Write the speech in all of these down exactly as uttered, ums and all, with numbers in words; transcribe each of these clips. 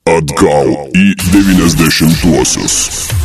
Atgal į devyniasdešimtuosius.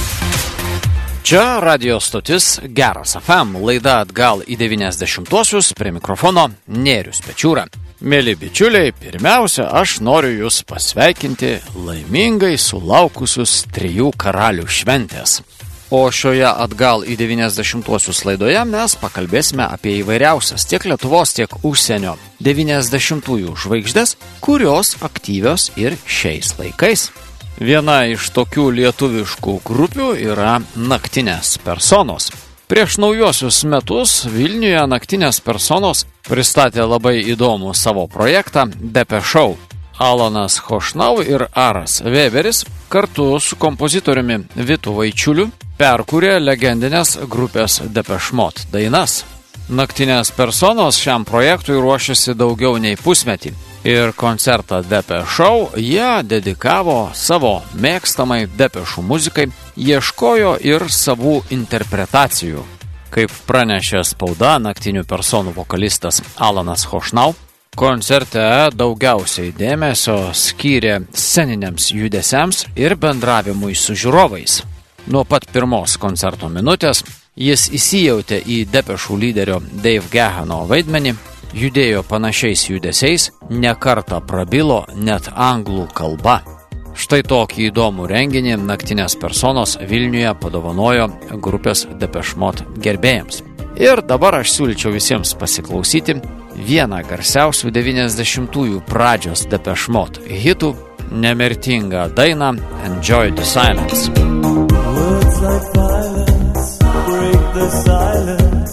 Čia radio stotis Geras F M, laida Atgal į devyniasdešimtuosius, prie mikrofono Nėrius Pečiūra. Mėly bičiuliai, pirmiausia, aš noriu jūs pasveikinti laimingai sulaukusius trijų karalių šventės. O šioje Atgal į devyniasdešimtuosius laidoje mes pakalbėsime apie įvairiausias tiek Lietuvos, tiek užsienio devyniasdešimtųjų žvaigždės, kurios aktyvios ir šiais laikais. Viena iš tokių lietuviškų grupių yra Naktinės personos. Prieš naujuosius metus Vilniuje Naktinės personos pristatė labai įdomų savo projektą Depeche Show. Alanas Chošnau ir Aras Veberis kartu su kompozitoriumi Vitu Vaičiuliu perkūrė legendinės grupės Depeche Mode dainas. Naktinės personos šiam projektui ruošiasi daugiau nei pusmetį ir koncertą Depeche Show jie dedikavo savo mėgstamai Depešų muzikai, ieškojo ir savų interpretacijų. Kaip pranešė spauda, Naktinių personų vokalistas Alanas Chošnau koncerte daugiausiai dėmesio skyrė sceniniams judesiams ir bendravimui su žiūrovais. Nuo pat pirmos koncerto minutės jis įsijautė į Depešų lyderio Dave Gahano vaidmenį, judėjo panašiais judesiais, ne kartą prabilo net anglų kalba. Štai tokį įdomų renginį Naktinės personos Vilniuje padovanojo grupės Depeche Mode gerbėjams. Ir dabar aš siūlyčiau visiems pasiklausyti vieną garsiausių devyniasdešimtųjų pradžios Depeche Mode hitų, nemirtingą dainą Enjoy the Silence. Words like violence break the silence,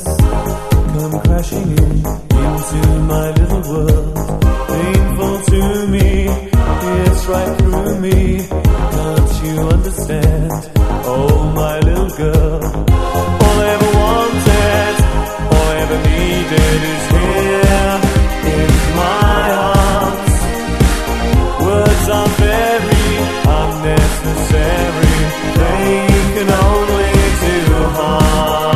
come crashing in into my little world, painful to me, it's right through me, can't you understand, oh my little girl, all I ever wanted, all I ever needed is here in my arms. Words are very unnecessary, they can only do harm.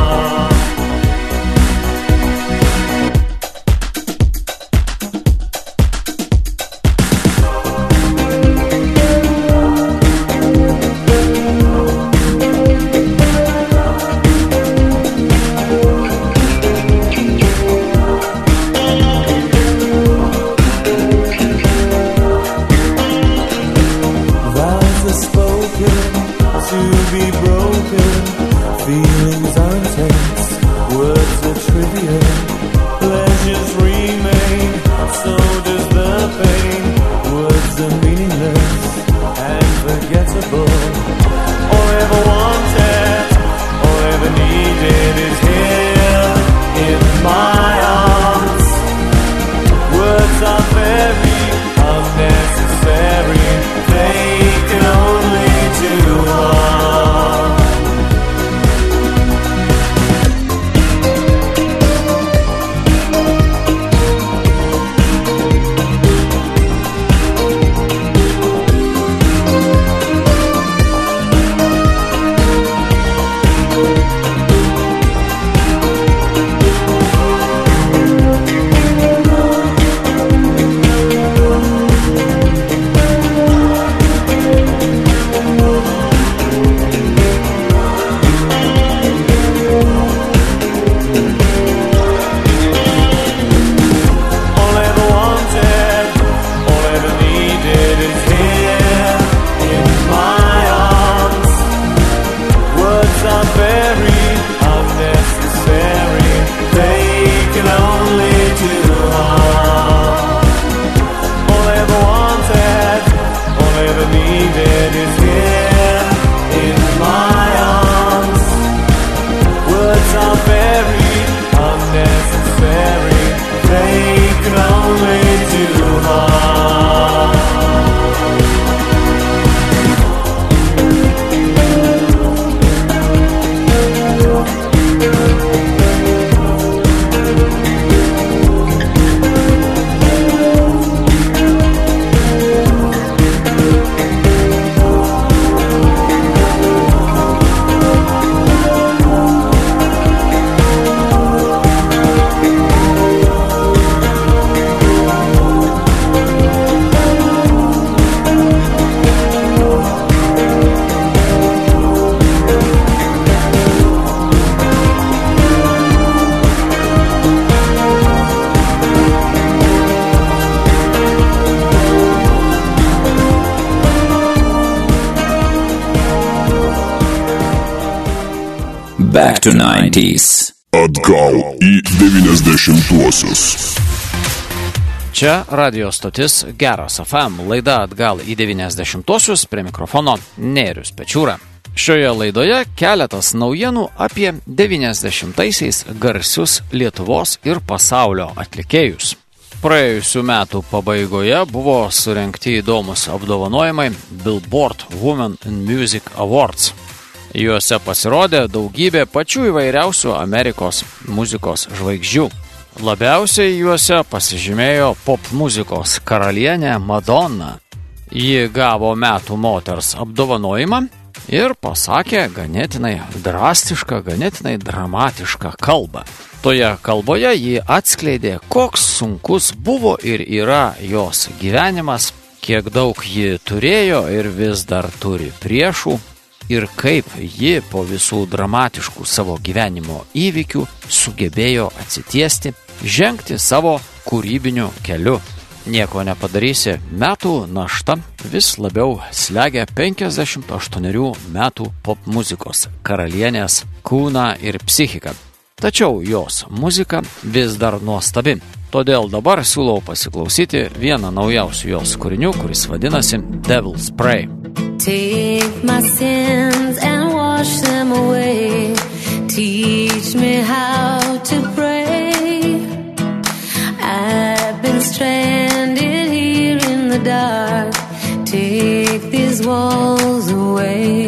Back to nineties. Atgal į devyniasdešimtuosius. Čia radio stotis Geras F M, laida Atgal į devyniasdešimtuosius, prie mikrofono Nėrius Pečiūra. Šioje laidoje keletas naujienų apie devyniasdešimtaisiais garsius Lietuvos ir pasaulio atlikėjus. Praėjusių metų pabaigoje buvo surengti įdomus apdovanojimai Billboard Women in Music Awards. Juose pasirodė daugybė pačių įvairiausių Amerikos muzikos žvaigždžių. Labiausiai juose pasižymėjo pop muzikos karalienė Madonna. Ji gavo metų moters apdovanojimą ir pasakė ganėtinai drastišką, ganėtinai dramatišką kalbą. Toje kalboje ji atskleidė, koks sunkus buvo ir yra jos gyvenimas, kiek daug ji turėjo ir vis dar turi priešų, ir kaip ji po visų dramatiškų savo gyvenimo įvykių sugebėjo atsitiesti, žengti savo kūrybiniu keliu. Nieko nepadarysi, metų našta vis labiau slegia penkiasdešimt aštuonerių metų pop muzikos karalienės kūną ir psichiką. Tačiau jos muzika vis dar nuostabi. Todėl dabar siūlau pasiklausyti vieną naujausių jos kūrinių, kuris vadinasi Devil's Prey. Take my sins and wash them away. Teach me how to pray. I've been stranded here in the dark. Take these walls away.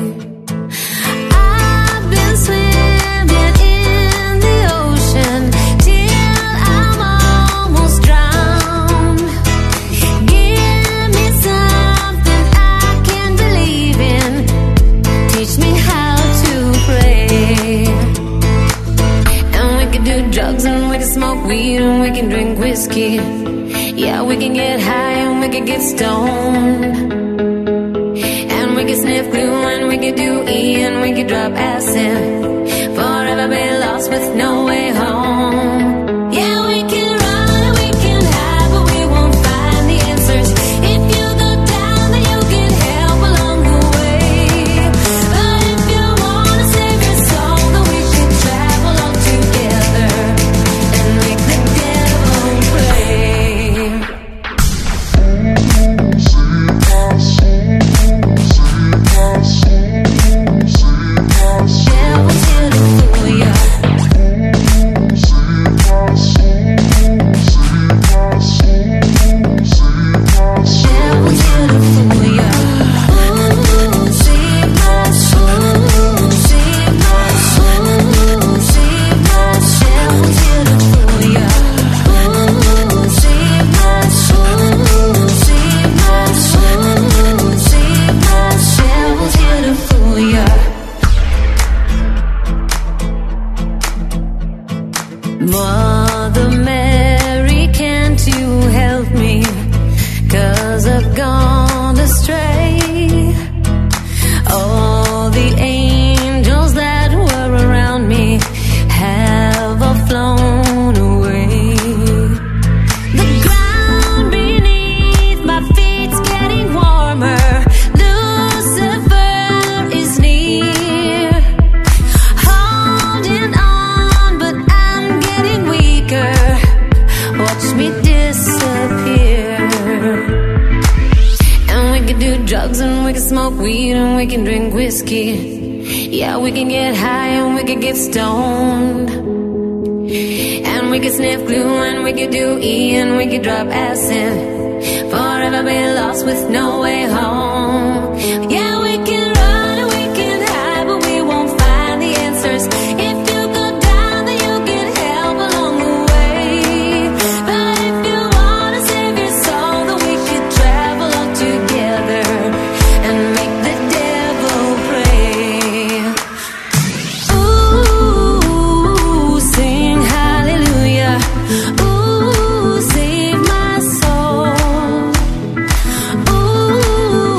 I've been swimming in the ocean till I'm almost drowned. Give me something I can believe in. Teach me how to pray. And we can do drugs and we can smoke weed and we can drink whiskey. Yeah, we can get high and we can get stoned. And we can sniff glue and we can do E and we can drop acid. Forever be lost with no way home. Yeah, we can run and we can hide, but we won't find the answers. If you go down, then you get help along the way. But if you wanna save your soul, then we should travel all together and make the devil play. Devil's here to fool ya. Devil's here to fool ya. Ooh, save my soul, save my soul, save my soul. Devil's here to fool ya. Ooh, save my soul, save my soul, save my soul. Devil's here to fool ya. Mother Mary, can't you help me? 'Cause I've gone astray. All the angels that were around me have all flown away. The ground beneath my feet's getting warmer. Lucifer is near. Holding on, but I'm getting weaker. Watch me disappear. And we can do drugs and we can smoke weed and we can drink whiskey. Yeah, we can get high and we can get stoned. And we can sniff glue and we can do E and we can drop acid. Forever be lost with no way home. Yeah, we can run and we can hide, but we won't find the answers. If you go down, then you get help along the way. But if you wanna save your soul, then we should travel all together and make the devil pray. Ooh, sing hallelujah. Ooh, save my soul. Ooh,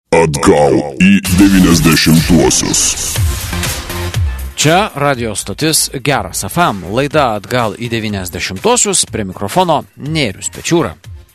Atgal į devyniasdešimtuosius. Čia radio stotis Geras F M, laida Atgal į devyniasdešimtuosius, prie mikrofono Nėrius Pečiūra.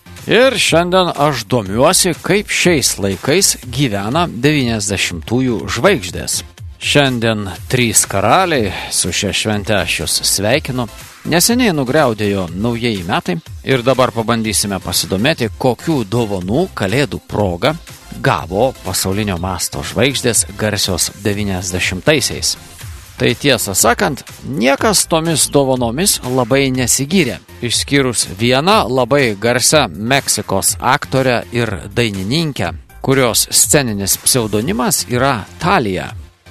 Ir šiandien aš domiuosi, kaip šiais laikais gyvena devyniasdešimtųjų žvaigždės. Šiandien trys karaliai, su šia švente aš jūs sveikinu. Neseniai nugriaudėjo naujieji metai ir dabar pabandysime pasidomėti, kokių dovanų kalėdų proga gavo pasaulinio masto žvaigždės garsios devyniasdešimtaisiais. Tai tiesą sakant, niekas tomis dovanomis labai nesigyrė, išskyrus vieną labai garsią Meksikos aktorę ir dainininkę, kurios sceninis pseudonimas yra Talija.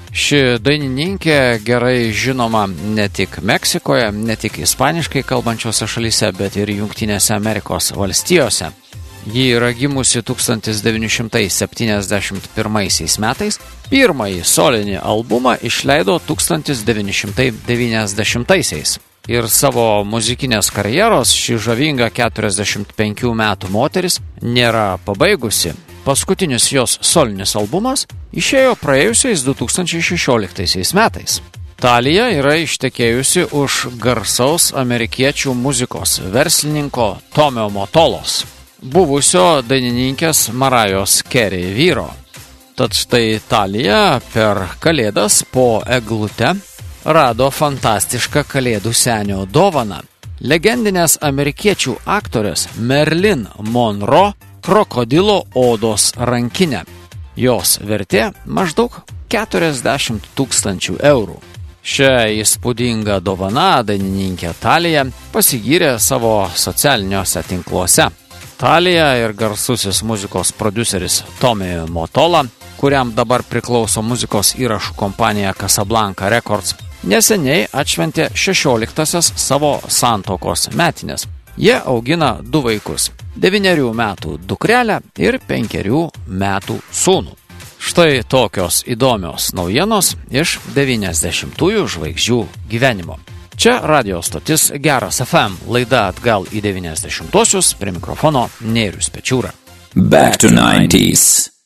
Ši dainininkė gerai žinoma ne tik Meksikoje, ne tik ispaniškai kalbančiose šalyse, bet ir Jungtinėse Amerikos valstijose. Ji yra gimusi tūkstantis devyni šimtai septyniasdešimt pirmaisiais metais, pirmąjį solinį albumą išleido tūkstantis devyni šimtai devyniasdešimtaisiais. Ir savo muzikinės karjeros ši žavinga keturiasdešimt penkių metų moteris nėra pabaigusi. Paskutinis jos solinis albumas išėjo praėjusiais du tūkstančiai šešioliktaisiais metais. Talija yra ištekėjusi už garsaus amerikiečių muzikos verslininko Tomio Motolos, buvusio dainininkės Marajos Carey vyro. Tad štai Talija per kalėdas po eglute rado fantastišką kalėdų senio dovaną. Legendinės amerikiečių aktorės Marilyn Monroe krokodilo odos rankinę. Jos vertė maždaug keturiasdešimt tūkstančių eurų. Šią įspūdingą dovaną dainininkė Talija pasigyrė savo socialiniuose tinkluose. Talija ir garsusis muzikos prodiuseris Tommy Mottola, kuriam dabar priklauso muzikos įrašų kompanija Casablanca Records, neseniai atšventė šešioliktąsias savo santuokos metines. Jie augina du vaikus – devynerių metų dukrelę ir penkerių metų sūnų. Štai tokios įdomios naujienos iš devyniasdešimtųjų žvaigždžių gyvenimo. Čia radio stotis Geras F M, laida Atgal į devyniasdešimtuosius, prie mikrofono Nėrius Pečiūra. Back to nineties.